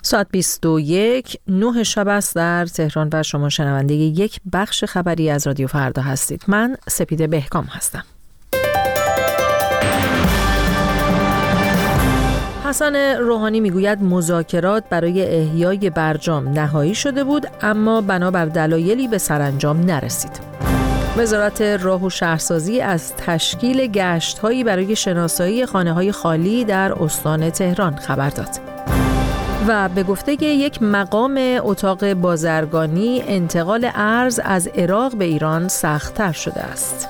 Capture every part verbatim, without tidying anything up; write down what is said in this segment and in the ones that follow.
ساعت بیست و یک نه شب است در تهران و شما شنونده یک بخش خبری از رادیو فردا هستید. من سپیده بهکام هستم. حسن روحانی میگوید مذاکرات برای احیای برجام نهایی شده بود، اما بنابر دلایلی به سرانجام نرسید. وزارت راه و شهرسازی از تشکیل گشت‌هایی برای شناسایی خانه‌های خالی در استان تهران خبر داد. و به گفته یک مقام اتاق بازرگانی انتقال ارز از عراق به ایران سخت‌تر شده است.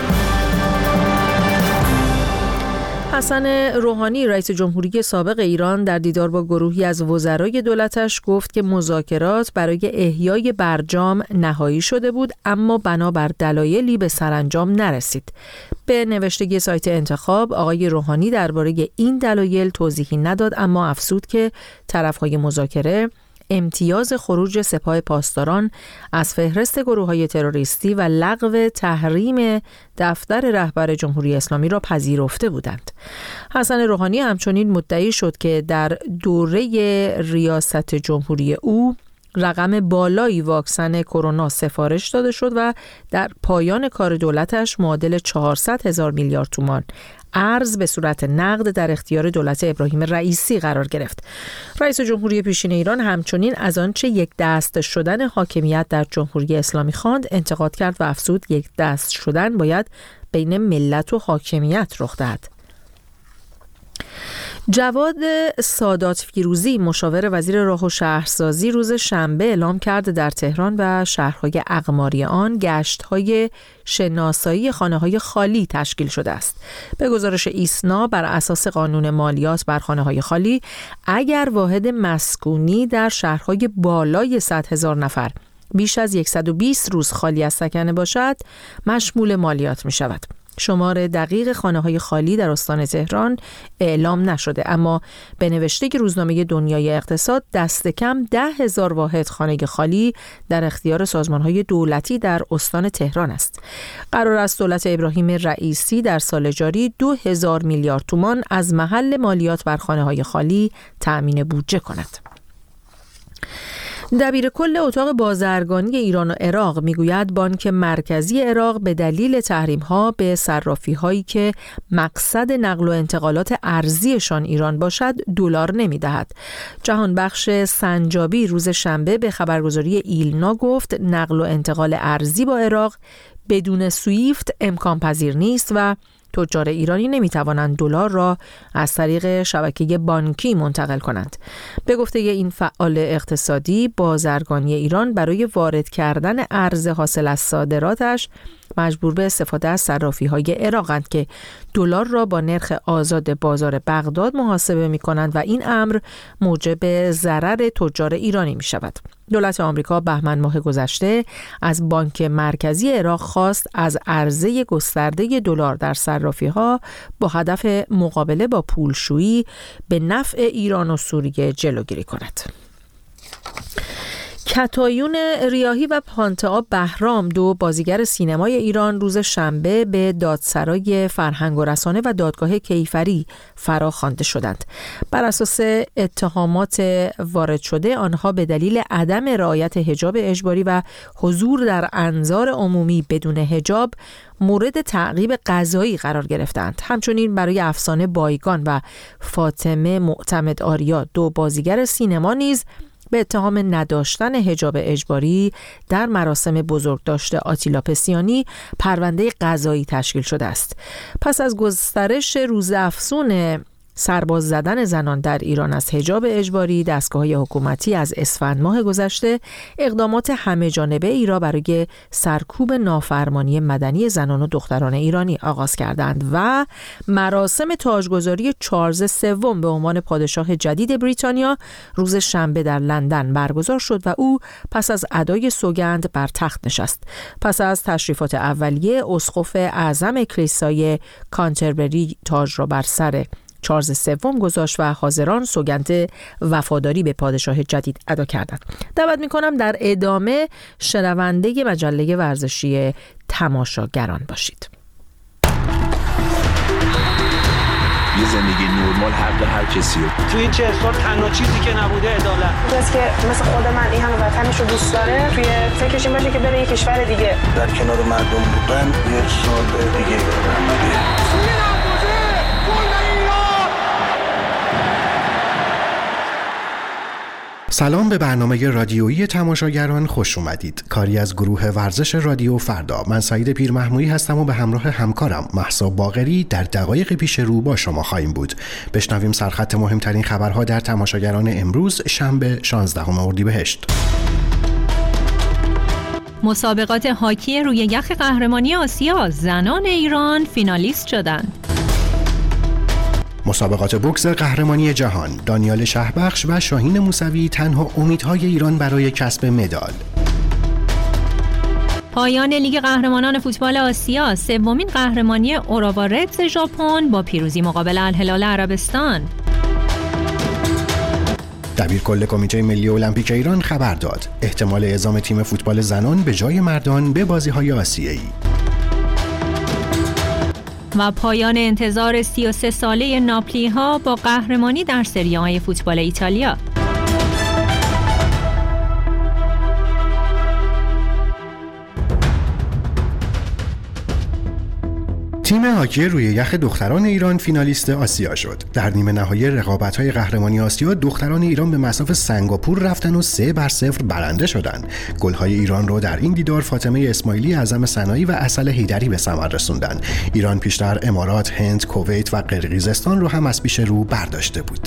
حسن روحانی رئیس جمهوری سابق ایران در دیدار با گروهی از وزرای دولتش گفت که مذاکرات برای احیای برجام نهایی شده بود، اما بنابر دلایلی به سرانجام نرسید. به نوشته سایت انتخاب آقای روحانی درباره این دلایل توضیحی نداد، اما افزود که طرف‌های مذاکره امتیاز خروج سپاه پاسداران از فهرست گروه‌های تروریستی و لغو تحریم دفتر رهبر جمهوری اسلامی را پذیرفته بودند. حسن روحانی همچنین مدعی شد که در دوره ریاست جمهوری او رقم بالایی واکسن کرونا سفارش داده شد و در پایان کار دولتش معادل چهارصد هزار میلیارد تومان ارز به صورت نقد در اختیار دولت ابراهیم رئیسی قرار گرفت. رئیس جمهوری پیشین ایران همچنین از آنچه یک دست شدن حاکمیت در جمهوری اسلامی خواند انتقاد کرد و افزود یک دست شدن باید بین ملت و حاکمیت رخ دهد. جواد سادات فیروزی مشاور وزیر راه و شهرسازی روز شنبه اعلام کرد در تهران و شهرهای اقماری آن گشت‌های شناسایی خانه‌های خالی تشکیل شده است. به گزارش ایسنا بر اساس قانون مالیات بر خانه‌های خالی اگر واحد مسکونی در شهرهای بالای صد هزار نفر بیش از صد و بیست روز خالی از سکنه باشد مشمول مالیات می شود. شمار دقیق خانه‌های خالی در استان تهران اعلام نشده، اما به نوشته روزنامه دنیای اقتصاد دست کم ده هزار واحد خانه خالی در اختیار سازمان‌های دولتی در استان تهران است. قرار است دولت ابراهیم رئیسی در سال جاری دو هزار میلیارد تومان از محل مالیات بر خانه‌های خالی تأمین بودجه کند. دبیر کل اتاق بازرگانی ایران و عراق میگوید بانک مرکزی عراق به دلیل تحریم‌ها به صرافی‌هایی که مقصد نقل و انتقالات ارزیشان ایران باشد دلار نمی‌دهد. جهانبخش سنجابی روز شنبه به خبرگزاری ایلنا گفت نقل و انتقال ارزی با عراق بدون سویفت امکان پذیر نیست و تجار ایرانی نمیتوانند دلار را از طریق شبکه بانکی منتقل کنند. به گفته این فعال اقتصادی، بازرگانی ایران برای وارد کردن ارز حاصل از صادراتش مجبور به استفاده از صرافی‌های عراقند که دلار را با نرخ آزاد بازار بغداد محاسبه می‌کنند و این امر موجب ضرر تجار ایرانی می‌شود. دولت آمریکا بهمن ماه گذشته از بانک مرکزی عراق خواست از عرضه گسترده دلار در صرافی‌ها با هدف مقابله با پولشویی به نفع ایران و سوریه جلوگیری کند. کتایون ریاحی و پانتئا بهرام، دو بازیگر سینمای ایران، روز شنبه به دادسرای فرهنگ و رسانه و دادگاه کیفری فرا خوانده شدند. بر اساس اتهامات وارد شده، آنها به دلیل عدم رعایت حجاب اجباری و حضور در انظار عمومی بدون حجاب مورد تعقیب قضایی قرار گرفتند. همچنین برای افسانه بایگان و فاطمه معتمد آریا، دو بازیگر سینما نیز به اتهام نداشتن حجاب اجباری در مراسم بزرگداشت آتیلا پسیانی پرونده قضایی تشکیل شده است. پس از گسترش روزافزون سرباز زدن زنان در ایران از حجاب اجباری، دستگاه‌های حکومتی از اسفند ماه گذشته اقدامات همه جانبه ای را برای سرکوب نافرمانی مدنی زنان و دختران ایرانی آغاز کردند و مراسم تاجگذاری چارلز سوم به عنوان پادشاه جدید بریتانیا روز شنبه در لندن برگزار شد و او پس از ادای سوگند بر تخت نشست. پس از تشریفات اولیه، اسقف اعظم کلیسای کانتربری تاج را بر سر چارلز سوم گذاشت و حاضران سوگند وفاداری به پادشاه جدید ادا کردند. دعوت می‌کنم در ادامه شنونده مجله ورزشی تماشاگران باشید. یه زندگی نرمال حق هر کسیه. تو این چهل سال تنها چیزی که نبوده عدالت. کسی که مثل خود من این همه وطنش رو دوست داره توی فکرش این باشه که بره یه کشور دیگه در کنار مردم بودن یه سال دیگه دارم. سلام به برنامه رادیویی تماشاگران خوش اومدید. کاری از گروه ورزش رادیو فردا. من سعید پیرمحمودی هستم و به همراه همکارم مهسا باقری در دقایق پیش رو با شما خواهیم بود. بشنویم سرخط مهمترین خبرها در تماشاگران امروز شنبه شانزدهم اردیبهشت. مسابقات هاکی روی یخ قهرمانی آسیا، زنان ایران فینالیست شدند. مسابقات بوکس قهرمانی جهان، دانیال شهبخش و شاهین موسوی تنها امیدهای ایران برای کسب مدال. پایان لیگ قهرمانان فوتبال آسیا، سومین قهرمانی اوراوا ردز ژاپن با پیروزی مقابل الهلال عربستان. دبیرکل کمیته ملی المپیک ایران خبر داد احتمال اعزام تیم فوتبال زنان به جای مردان به بازی‌های آسیایی. و پایان انتظار سی و سه ساله ناپلی ها با قهرمانی در سری آ فوتبال ایتالیا. تیم هاکی روی یخ دختران ایران فینالیست آسیا شد. در نیمه نهایی رقابت‌های قهرمانی آسیا دختران ایران به مصاف سنگاپور رفتن و سه بر صفر برنده شدند. گل‌های ایران رو در این دیدار فاطمه اسماعیلی، اعظم صنایی و عسل حیدری به ثمر رسوندند. ایران پیشتر امارات، هند، کویت و قرقیزستان رو هم از پیش رو برداشته بود.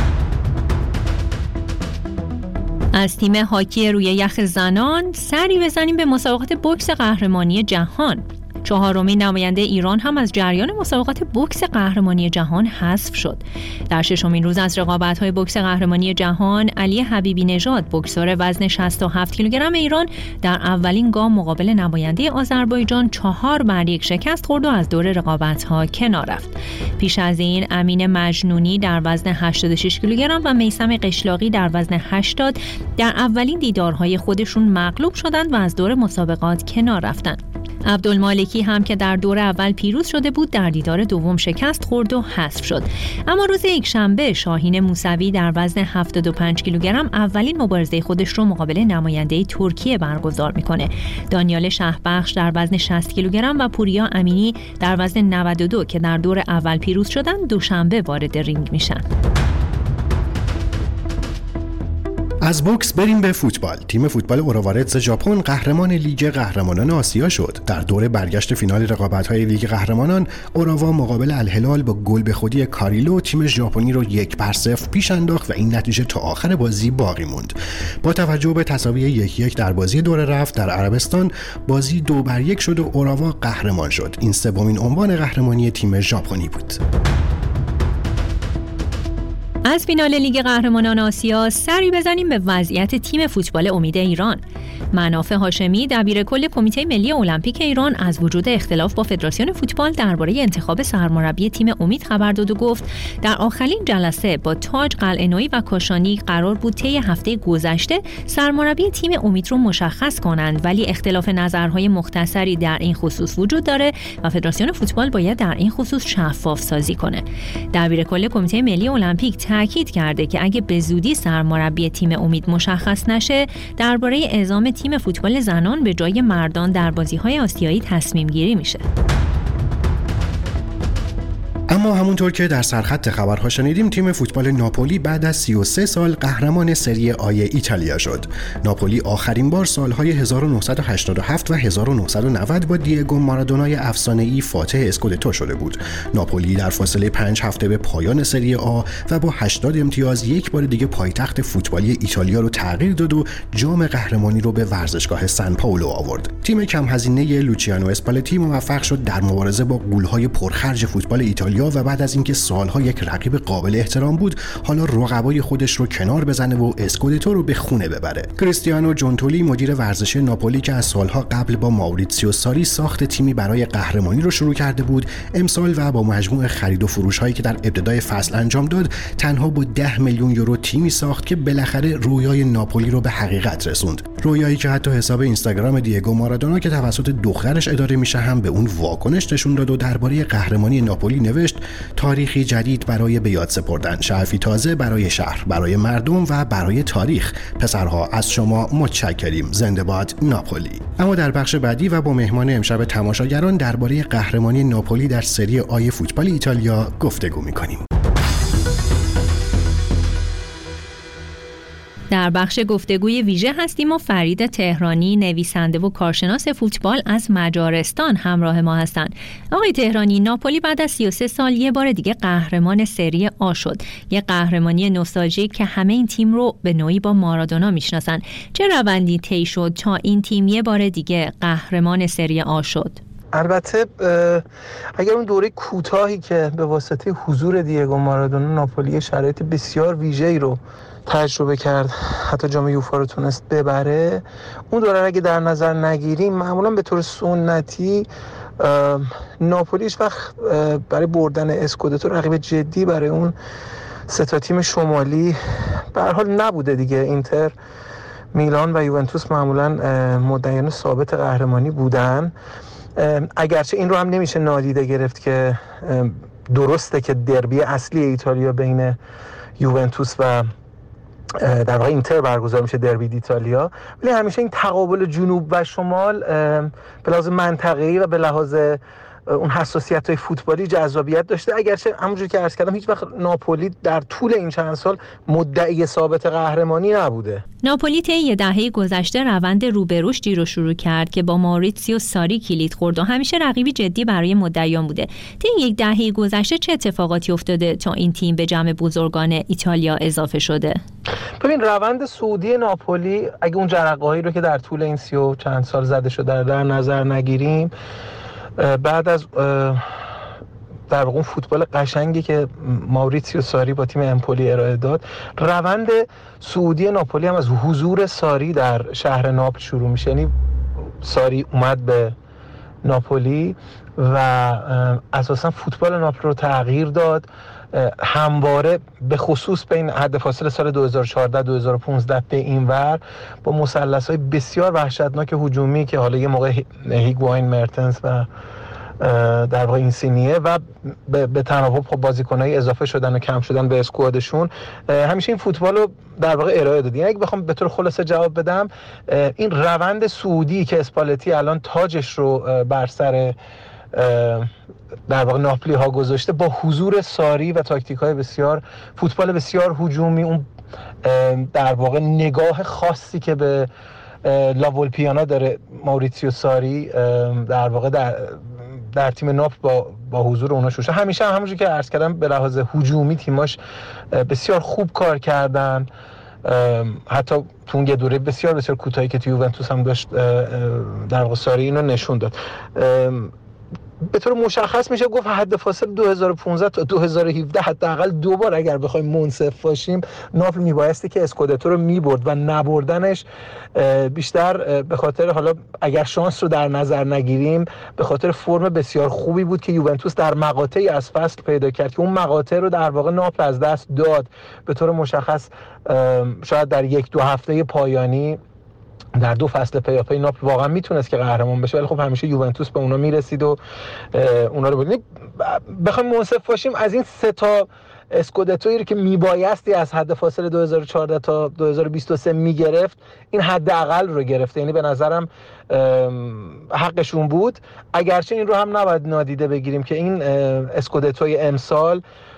از تیم هاکی روی یخ زنان سری بزنیم به مسابقات بوکس قهرمانی جهان. چهارمین نماینده ایران هم از جریان مسابقات بوکس قهرمانی جهان حذف شد. در ششمین روز از رقابت‌های بوکس قهرمانی جهان، علی حبیبی نژاد بوکسور وزن شصت و هفت کیلوگرم ایران در اولین گام مقابل نماینده آذربایجان چهار بر یک شکست خورد و از دور رقابت‌ها کنار رفت. پیش از این امین مجنونی در وزن هشتاد و شش کیلوگرم و میثم قشلاقی در وزن هشتاد در اولین دیدارهای خودشون مغلوب شدند و از دور مسابقات کنار رفتند. عبدالمالکی هم که در دور اول پیروز شده بود در دیدار دوم شکست خورد و حذف شد. اما روز یکشنبه شاهین موسوی در وزن هفتاد و پنج کیلوگرم اولین مبارزه خودش رو مقابل نماینده ترکیه برگزار میکنه. دانیال شهبخش در وزن شصت کیلوگرم و پوریا امینی در وزن نود و دو که در دور اول پیروز شدن دوشنبه وارد رینگ میشن. از بوکس بریم به فوتبال. تیم فوتبال اوراوا ردز ژاپن قهرمان لیگ قهرمانان آسیا شد. در دور برگشت فینال رقابت‌های لیگ قهرمانان، اوراوا مقابل الهلال با گل به خودی کاریلو تیم ژاپنی رو یک بر صفر پیش انداخت و این نتیجه تا آخر بازی باقی موند. با توجه به تساوی یک یک در بازی دور رفت در عربستان، بازی دو بر یک شد و اوراوا قهرمان شد. این سومین عنوان قهرمانی تیم ژاپنی بود. از فینال لیگ قهرمانان آسیا سری بزنیم به وضعیت تیم فوتبال امید ایران. مناف هاشمی دبیرکل کمیته ملی المپیک ایران از وجود اختلاف با فدراسیون فوتبال درباره انتخاب سرمربی تیم امید خبر داد و گفت در آخرین جلسه با تاج قلعه‌نویی و کاشانی قرار بود طی هفته گذشته سرمربی تیم امید رو مشخص کنند، ولی اختلاف نظرهای مختصری در این خصوص وجود داره و فدراسیون فوتبال باید در این خصوص شفاف سازی کنه. دبیرکل کمیته ملی المپیک تاکید کرده که اگه به زودی سرمربی تیم امید مشخص نشه درباره اعزام تیم فوتبال زنان به جای مردان در بازی‌های آسیایی تصمیم گیری میشه. اما همونطور که در سرخط خبرها شنیدیم، تیم فوتبال ناپولی بعد از سی و سه سال قهرمان سری آ ایتالیا شد. ناپولی آخرین بار سالهای هزار و نهصد و هشتاد و هفت و هزار و نهصد و نود با دیگو مارادونای افسانه‌ای فاتح اسکودتو شده بود. ناپولی در فاصله پنج هفته به پایان سری آ و با هشتاد امتیاز یک بار دیگه پایتخت فوتبالی ایتالیا رو تغییر داد و جام قهرمانی رو به ورزشگاه سن پائولو آورد. تیم کم هزینه لوچیانو اسپالتی موفق شد در مبارزه با غول‌های پرخرج فوتبال ایتالیا و بعد از اینکه سالها یک رقیب قابل احترام بود، حالا رقبای خودش رو کنار بزنه و اسکودتو رو به خونه ببره. کریستیانو جونتولی مدیر ورزشی ناپولی که از سالها قبل با ماوریتسیو ساری ساخت تیمی برای قهرمانی رو شروع کرده بود، امسال و با مجموع خرید و فروش هایی که در ابتدای فصل انجام داد، تنها با ده میلیون یورو تیمی ساخت که بالاخره رویای ناپولی رو به حقیقت رسوند. رویایی که حتی حساب اینستاگرام دیگو مارادونا که توسط دخترش اداره میشه هم به اون واکنش نشون داد و درباره قهرمانی ناپولی نوشت تاریخی جدید برای به یاد سپردن، شعفی تازه برای شهر، برای مردم و برای تاریخ. پسرها از شما متشکریم. زنده باد ناپولی. اما در بخش بعدی و با مهمان امشب تماشاگران درباره قهرمانی ناپولی در سری آ فوتبال ایتالیا گفتگو می‌کنیم. در بخش گفتگوی ویژه هستیم و فرید تهرانی، نویسنده و کارشناس فوتبال از مجارستان همراه ما هستند. آقای تهرانی، ناپولی بعد از سی و سه سال یه بار دیگه قهرمان سری آ شد. یه قهرمانی نوستالژیک که همه این تیم رو به نوعی با مارادونا میشناسن. چه روندی طی شد تا این تیم یه بار دیگه قهرمان سری آ شد؟ البته اگر اون دوره کوتاهی که به واسطه حضور دیگو مارادونا ناپولی شرایط بسیار ویژه‌ای رو تجربه کرد، حتی جام یوفا رو تونست ببره، اون دوره اگه در نظر نگیریم معمولا به طور سنتی ناپولی هیچ وقت برای بردن اسکودتو رقیب جدی برای اون سه تا تیم شمالی به هر حال نبوده دیگه. اینتر، میلان و یوونتوس معمولا مدعیان ثابت قهرمانی بودن. اگرچه این رو هم نمیشه نادیده گرفت که درسته که دربی اصلی ایتالیا بین یوونتوس و در واقع اینتر برگزار میشه، دربی ایتالیا، ولی همیشه این تقابل جنوب و شمال به لحاظ منطقه‌ای و به لحاظ اون حساسیت‌های فوتبالی جذابیت داشته. اگرچه همونجوری که عرض کردم هیچ وقت ناپولی در طول این چند سال مدعی ثابت قهرمانی نبوده. ناپولی طی یه دهه گذشته روند روبروشتی رو شروع کرد که با ماوریتسیو ساری کلید خورد و همیشه رقیبی جدی برای مدعیان بوده. طی یک دهه گذشته چه اتفاقاتی افتاده تا این تیم به جمع بزرگان ایتالیا اضافه شده؟ ببین، روند صعودی ناپولی اگه اون جرقه‌هایی رو که در طول این سی و چند سال زده شده در نظر نگیریم، بعد از در واقع فوتبال قشنگی که ماوریتسیو ساری با تیم امپولی ارائه داد، روند صعودی ناپولی هم از حضور ساری در شهر ناپل شروع میشه. یعنی ساری اومد به ناپولی و اساسا فوتبال ناپل رو تغییر داد. همواره به خصوص بین حد فاصله سال دو هزار و چهارده دو هزار و پانزده به این ور با مثلث‌های بسیار وحشتناک هجومی که حالا یه موقع هیگواین، مرتنس و در واقع اینسینیه و به تناوب خب بازیکنایی اضافه شدن و کم شدن به اسکوادشون، همیشه این فوتبال رو در واقع ارائه داد. یعنی اگه بخوام به طور خلاصه جواب بدم، این روند سعودی که اسپالتی الان تاجش رو بر سر در واقع ناپولی ها گذاشته، با حضور ساری و تاکتیک های بسیار فوتبال بسیار هجومی، اون در واقع نگاه خاصی که به لاولپیانا داره ماوریتسیو ساری، در واقع در در تیم ناپل با با حضور اونا شوشه. همیشه هم همونجوری که عرض کردم به لحاظ هجومی تیماش بسیار خوب کار کردن. حتی تو اون یه دوره بسیار بسیار کوتاهی که تو یوونتوس هم داشت در واقع ساری اینو نشون داد. به طور مشخص میشه گفت حد فاصله دو هزار و پانزده تا دو هزار و هفده حداقل دو بار اگر بخوایم منصف باشیم ناپل میبایستی که اسکودتو رو میبرد و نبردنش بیشتر به خاطر، حالا اگر شانس رو در نظر نگیریم، به خاطر فرم بسیار خوبی بود که یوونتوس در مقاطعی از فصل پیدا کرد که اون مقاطع رو در واقع ناپل از دست داد. به طور مشخص شاید در یک دو هفته پایانی در دو فصل پیاپی ناپل واقعا میتونست که قهرمان بشه، ولی خب همیشه یوونتوس به اونا میرسید و اونا رو ببینید. بخوایم منصف باشیم، از این سه تا اسکودتویی رو که میبایستی از حد فاصله دو هزار و چهارده تا دو هزار و بیست و سه میگرفت، این حداقل رو گرفته. یعنی به نظرم حقشون بود. اگرچه این رو هم نباید نادیده بگیریم که این اسکودتوی امسال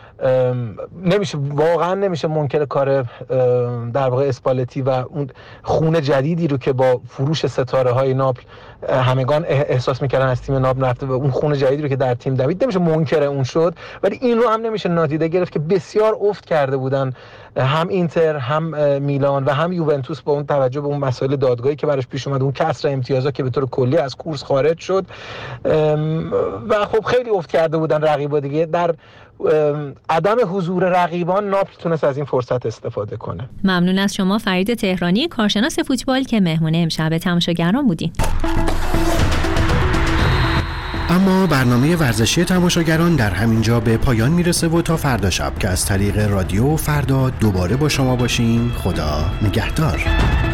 نمیشه، واقعا نمیشه منکر کار در واقع اسپالتی و اون خون جدیدی رو که با فروش ستاره های ناپل همگان احساس میکردن از تیم ناپل رفته و اون خون جدیدی رو که در تیم دوید، نمیشه منکر اون شد. ولی این رو هم نمیشه نادیده گرفت که بسیار افت کرده بودن هم اینتر، هم میلان و هم یوونتوس با اون توجه به اون مسائل دادگاهی که براش پیش اومد، اون کسر امتیازات که به طور کلی از کورس خارج شد و خب خیلی افت کرده بودن رقیبا دیگه. در عدم حضور رقیبان ناپل تونست از این فرصت استفاده کنه. ممنون از شما فرید تهرانی، کارشناس فوتبال که مهمون امشب تماشاگران بودین. اما برنامه ورزشی تماشاگران در همین جا به پایان میرسه و تا فردا شب که از طریق رادیو فردا دوباره با شما باشیم. خدا نگهدار.